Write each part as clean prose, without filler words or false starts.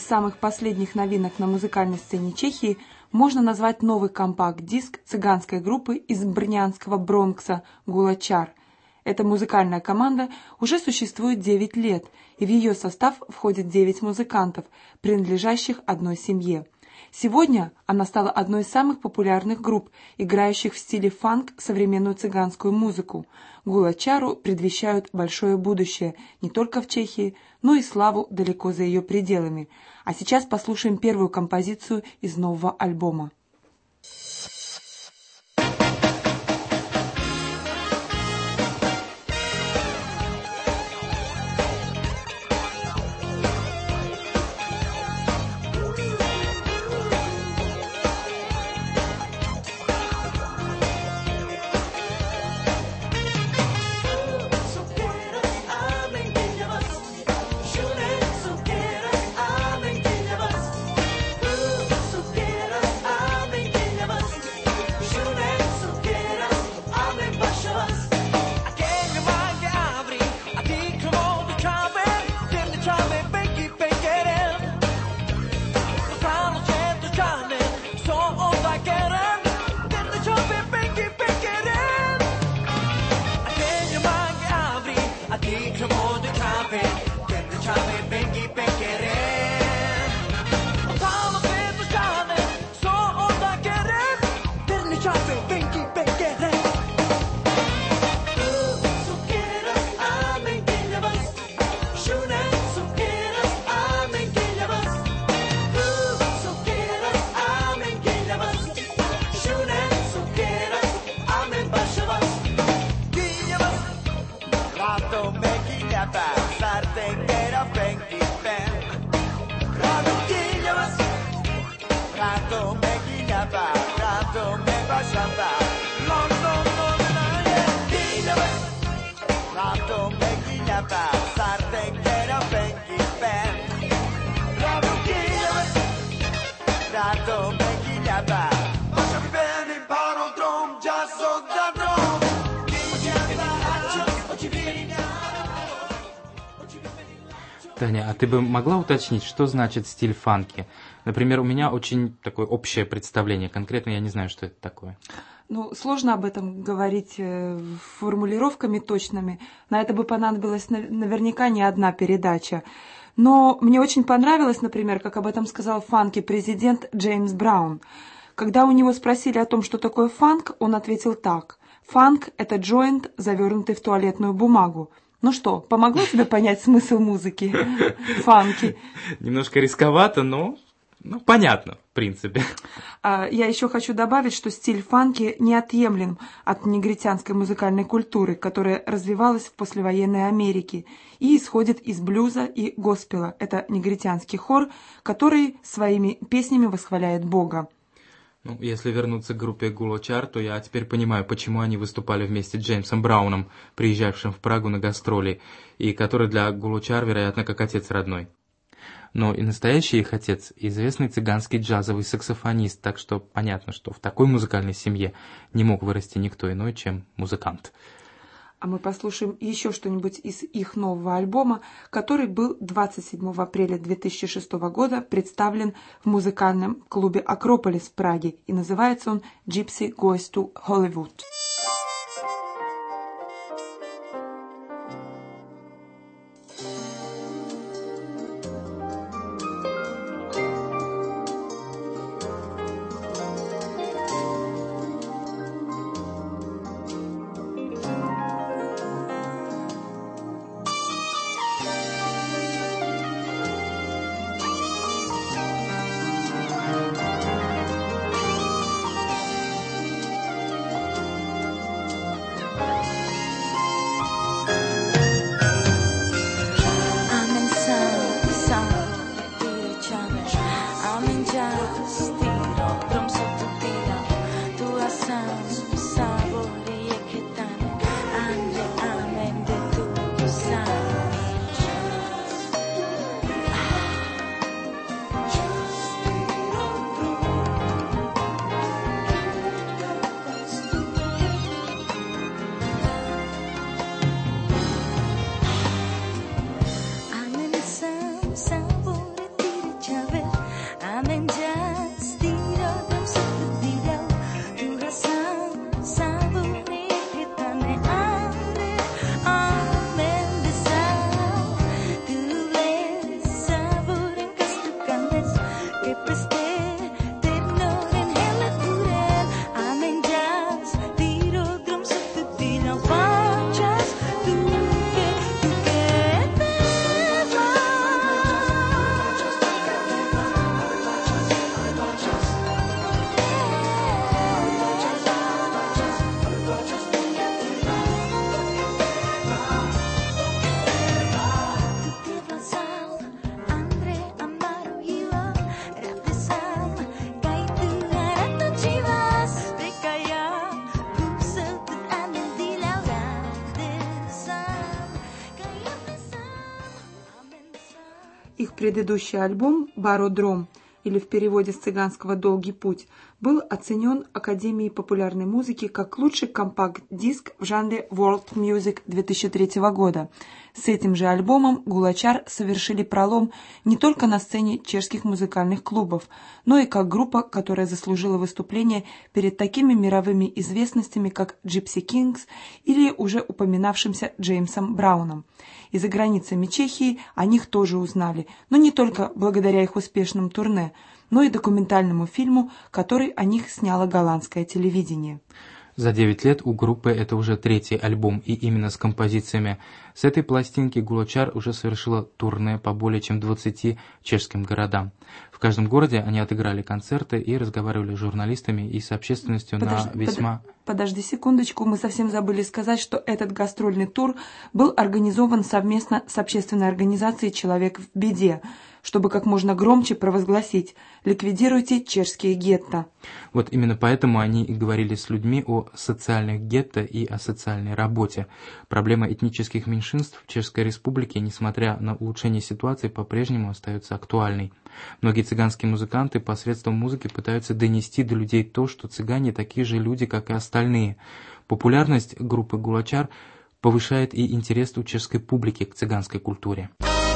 самых последних новинок на музыкальной сцене Чехии можно назвать новый компакт-диск цыганской группы из брянского Бронкса «Гулачар». Эта музыкальная команда уже существует 9 лет, и в ее состав входит 9 музыкантов, принадлежащих одной семье. Сегодня она стала одной из самых популярных групп, играющих в стиле фанк современную цыганскую музыку. Гулачару предвещают большое будущее не только в Чехии, но и славу далеко за ее пределами. А сейчас послушаем первую композицию из нового альбома. Таня, а ты бы могла уточнить, что значит стиль фанки? Например, у меня очень такое общее представление, конкретно я не знаю, что это такое. Ну, сложно об этом говорить формулировками точными. На это бы понадобилась наверняка не одна передача. Но мне очень понравилось, например, как об этом сказал фанки-президент Джеймс Браун. Когда у него спросили о том, что такое фанк, он ответил так. Фанк – это джойнт, завернутый в туалетную бумагу. Ну что, помогло тебе понять смысл музыки? Фанки. Немножко рисковато, но понятно, в принципе. Я еще хочу добавить, что стиль фанки неотъемлем от негритянской музыкальной культуры, которая развивалась в послевоенной Америке и исходит из блюза и госпела. Это негритянский хор, который своими песнями восхваляет Бога. Ну, если вернуться к группе Гулачар, то я теперь понимаю, почему они выступали вместе с Джеймсом Брауном, приезжавшим в Прагу на гастроли, и который для Гулачар, вероятно, как отец родной. Но и настоящий их отец – известный цыганский джазовый саксофонист, так что понятно, что в такой музыкальной семье не мог вырасти никто иной, чем музыкант. А мы послушаем еще что-нибудь из их нового альбома, который был 27 апреля 2006 года представлен в музыкальном клубе «Акрополис» в Праге, и называется он «Gypsy Goes to Hollywood». Предыдущий альбом «Бародром», или в переводе с цыганского «Долгий путь», был оценен Академией популярной музыки как лучший компакт-диск в жанре World Music 2003 года. С этим же альбомом Гулачар совершили пролом не только на сцене чешских музыкальных клубов, но и как группа, которая заслужила выступление перед такими мировыми известностями, как Gypsy Kings или уже упоминавшимся Джеймсом Брауном. И за границами Чехии о них тоже узнали, но не только благодаря их успешным турне, но и документальному фильму, который о них сняло голландское телевидение. За 9 лет у группы это уже 3-й альбом, и именно с композициями с этой пластинки Гулачар уже совершила турне по более чем 20 чешским городам. В каждом городе они отыграли концерты и разговаривали с журналистами и с общественностью на весьма... Подожди секундочку, мы совсем забыли сказать, что этот гастрольный тур был организован совместно с общественной организацией «Человек в беде», чтобы как можно громче провозгласить «Ликвидируйте чешские гетто». Вот именно поэтому они и говорили с людьми о социальных гетто и о социальной работе. Проблема этнических меньшинств в Чешской Республике, несмотря на улучшение ситуации, по-прежнему остается актуальной. Многие цыганские музыканты посредством музыки пытаются донести до людей то, что цыгане такие же люди, как и остальные. Популярность группы Гулачар повышает и интерес у чешской публики к цыганской культуре.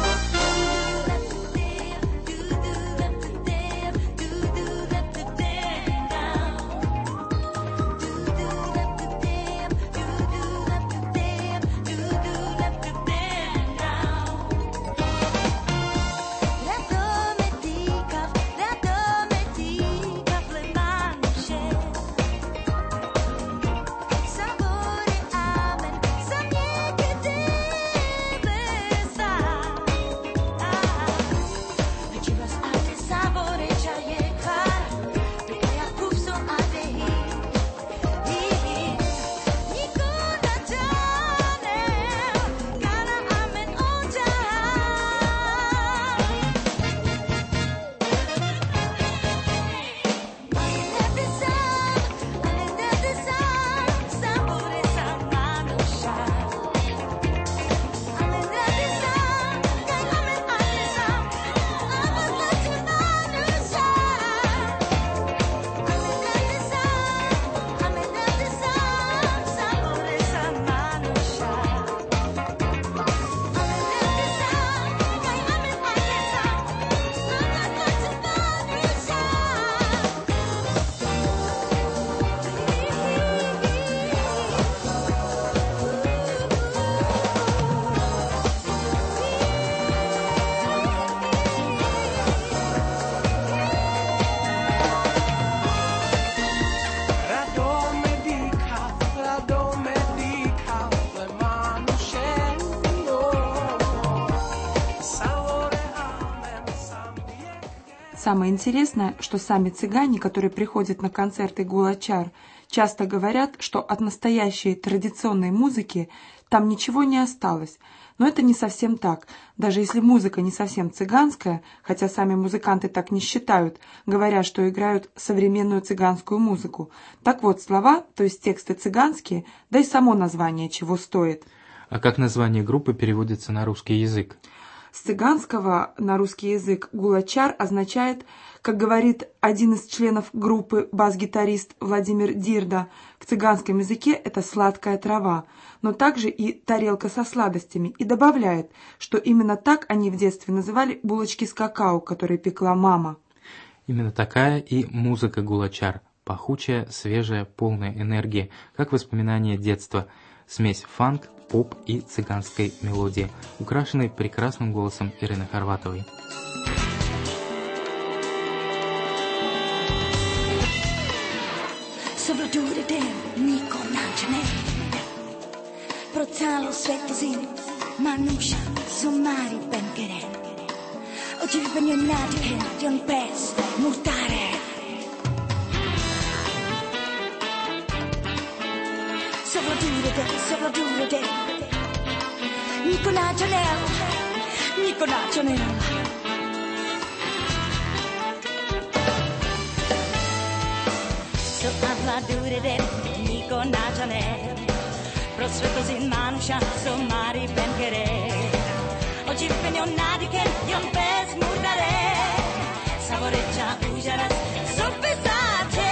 Самое интересное, что сами цыгане, которые приходят на концерты Гулачар, часто говорят, что от настоящей традиционной музыки там ничего не осталось. Но это не совсем так. Даже если музыка не совсем цыганская, хотя сами музыканты так не считают, говоря, что играют современную цыганскую музыку. Так вот, слова, то есть тексты цыганские, да и само название чего стоит. А как название группы переводится на русский язык? С цыганского на русский язык «Гулачар» означает, как говорит один из членов группы бас-гитарист Владимир Дирда, в цыганском языке это «сладкая трава», но также и «тарелка со сладостями», и добавляет, что именно так они в детстве называли булочки с какао, которые пекла мама. Именно такая и музыка Гулачар, пахучая, свежая, полная энергии, как воспоминание детства, смесь фанк, поп и цыганской мелодии, украшенной прекрасным голосом Ирины Хорватовой. Pro celo svět zim, Manuša, somari benkere. Oči benjo nádchen, jon pes, murtare. Sovladurede, Niko nacional, Niko nacional. Sovladurede, Niko nacional. Pro svět zim, Manuša, somari benkere. oggi penionati che io per smurdare saporeggia ujara sorpesace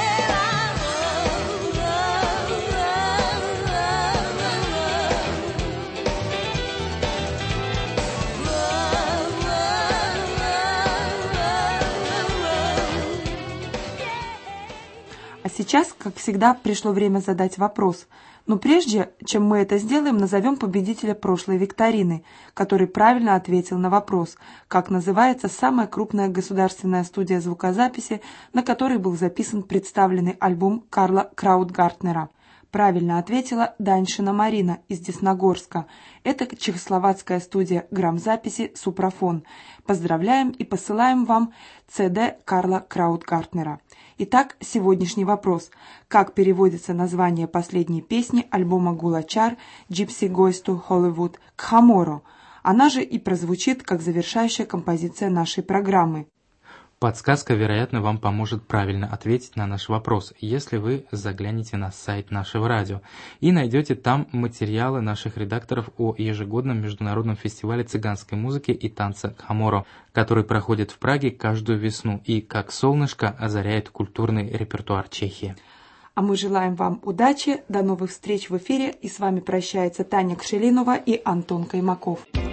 А сейчас, как всегда, пришло время задать вопрос. Но прежде, чем мы это сделаем, назовем победителя прошлой викторины, который правильно ответил на вопрос, как называется самая крупная государственная студия звукозаписи, на которой был записан представленный альбом Карла Краутгартнера. Правильно ответила Даньшина Марина из Десногорска. Это чехословацкая студия грамзаписи «Супрафон». Поздравляем и посылаем вам CD Карла Краутгартнера. Итак, сегодняшний вопрос. Как переводится название последней песни альбома Гулачар «Gypsy Goes to Hollywood» «Кхаморо»? Она же и прозвучит как завершающая композиция нашей программы. Подсказка, вероятно, вам поможет правильно ответить на наш вопрос, если вы заглянете на сайт нашего радио и найдете там материалы наших редакторов о ежегодном международном фестивале цыганской музыки и танца «Кхаморо», который проходит в Праге каждую весну и, как солнышко, озаряет культурный репертуар Чехии. А мы желаем вам удачи, до новых встреч в эфире, и с вами прощается Таня Кшелинова и Антон Каймаков.